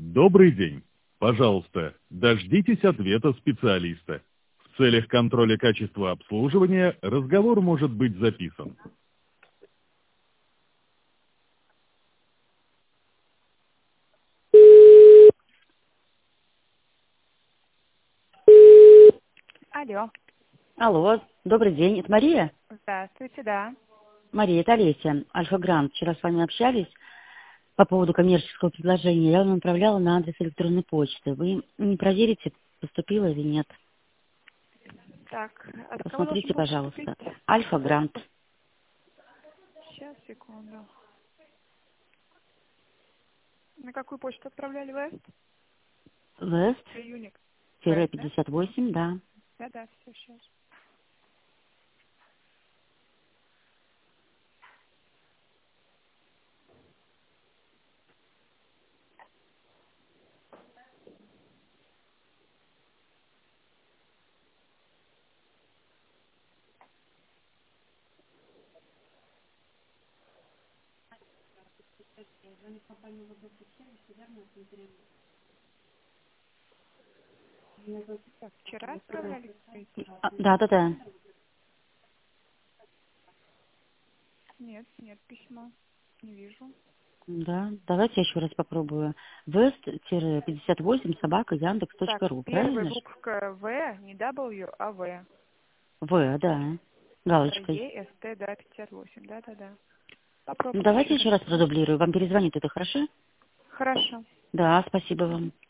Добрый день. Пожалуйста, дождитесь ответа специалиста. В целях контроля качества обслуживания разговор может быть записан. Алло, Алло, добрый день, это Мария? здравствуйте, да. Мария, это Олеся, Альфа Грант. Вчера с вами общались по поводу коммерческого предложения. Я вам направляла на адрес электронной почты. Вы не проверите, поступило или нет? Так, от кого должен Посмотрите, был поступить? пожалуйста. Альфа Грант. Сейчас, секунду. На какую почту отправляли Вест? Юник. Вест, да? Вест-58, да. Да, все, сейчас. Так, вчера отправляли? Да. Нет, письма. Не вижу. Да, давайте я еще раз попробую. Вест-58 собака Так, Яндекс.ру, первая правильно же? буква В, не W, а В. В, да. Галочкой. ЕСТ, да, 58, да. Ну, Попробуйте давайте еще я раз. еще раз продублирую. Вам перезвонит это, хорошо? Хорошо. Да, спасибо вам.